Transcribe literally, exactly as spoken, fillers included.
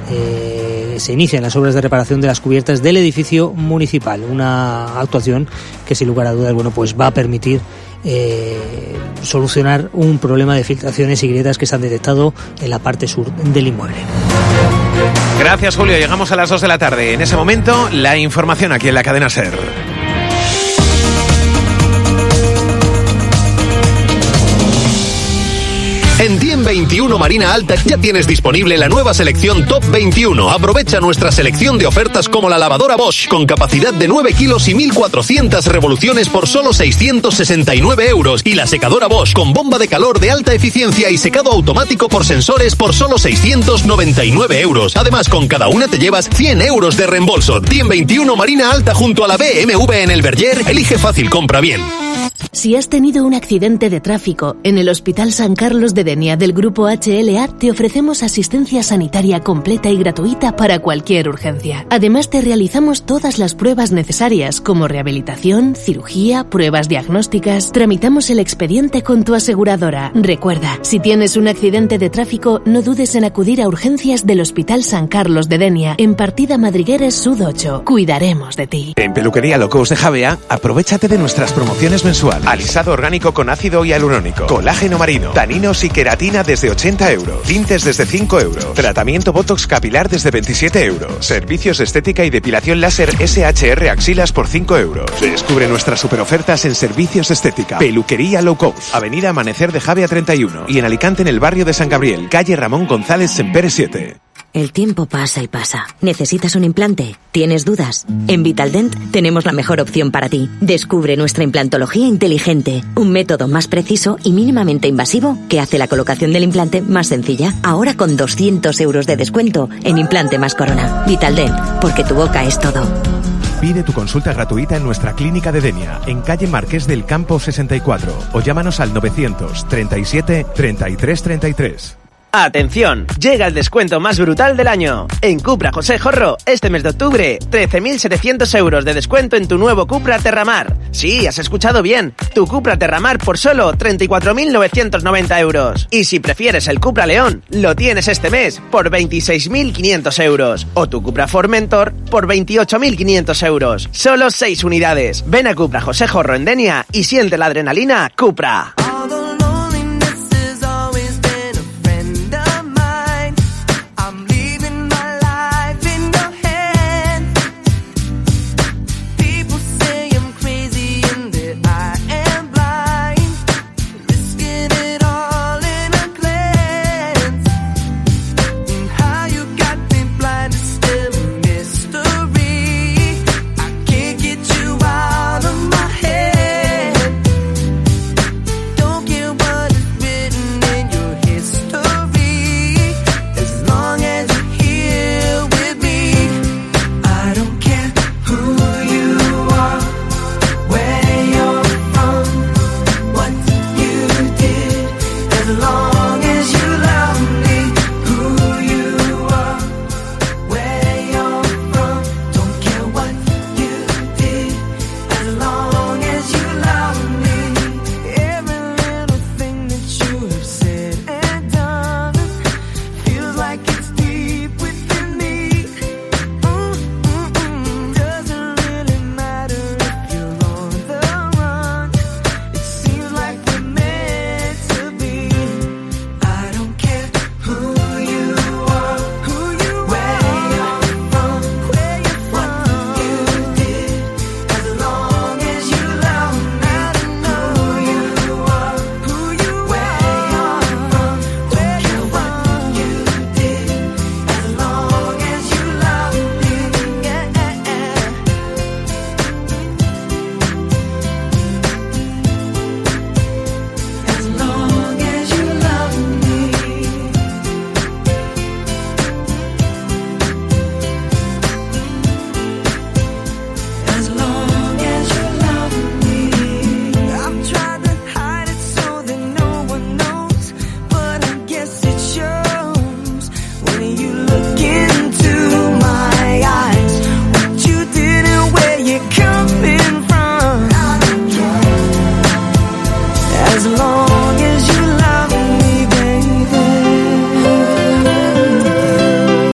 eh, se inician las obras de reparación de las cubiertas del edificio municipal. Una actuación que sin lugar a dudas, bueno, pues va a permitir eh, solucionar un problema de filtraciones y grietas que se han detectado en la parte sur del inmueble. Gracias, Julio. Llegamos a las dos de la tarde. En ese momento, la información aquí en la cadena SER. En Diem veintiuno Marina Alta ya tienes disponible la nueva selección Top veintiuno. Aprovecha nuestra selección de ofertas como la lavadora Bosch con capacidad de nueve kilos y mil cuatrocientas revoluciones por solo seiscientos sesenta y nueve euros y la secadora Bosch con bomba de calor de alta eficiencia y secado automático por sensores por solo seiscientos noventa y nueve euros. Además, con cada una te llevas cien euros de reembolso. Diem veintiuno Marina Alta junto a la B M W en el Verger. Elige fácil, compra bien. Si has tenido un accidente de tráfico, en el Hospital San Carlos de Denia del Grupo H L A te ofrecemos asistencia sanitaria completa y gratuita para cualquier urgencia. Además, te realizamos todas las pruebas necesarias como rehabilitación, cirugía, pruebas diagnósticas. Tramitamos el expediente con tu aseguradora. Recuerda, si tienes un accidente de tráfico, no dudes en acudir a urgencias del Hospital San Carlos de Denia, en Partida Madrigueres Sud ocho. Cuidaremos de ti. En Peluquería Low Cost de Javea, aprovechate de nuestras promociones mensuales. Alisado orgánico con ácido hialurónico, colágeno marino, taninos y queratina desde ochenta euros, tintes desde cinco euros, tratamiento Botox capilar desde veintisiete euros, servicios de estética y depilación láser S H R axilas por cinco euros. Descubre nuestras superofertas en servicios de estética. Peluquería Low Cost, Avenida Amanecer de Javea treinta y uno y en Alicante en el barrio de San Gabriel, calle Ramón González Sempere siete. El tiempo pasa y pasa. ¿Necesitas un implante? ¿Tienes dudas? En Vitaldent tenemos la mejor opción para ti. Descubre nuestra implantología inteligente, un método más preciso y mínimamente invasivo que hace la colocación del implante más sencilla. Ahora con doscientos euros de descuento en implante más corona. Vitaldent, porque tu boca es todo. Pide tu consulta gratuita en nuestra clínica de Denia, en calle Marqués del Campo sesenta y cuatro, o llámanos al novecientos treinta y siete treinta y tres treinta y tres. ¡Atención! Llega el descuento más brutal del año. En Cupra José Jorro, este mes de octubre, trece mil setecientos euros de descuento en tu nuevo Cupra Terramar. Sí, has escuchado bien. Tu Cupra Terramar por solo treinta y cuatro mil novecientos noventa euros. Y si prefieres el Cupra León, lo tienes este mes por veintiséis mil quinientos euros. O tu Cupra Formentor por veintiocho mil quinientos euros. Solo seis unidades. Ven a Cupra José Jorro en Denia y siente la adrenalina Cupra.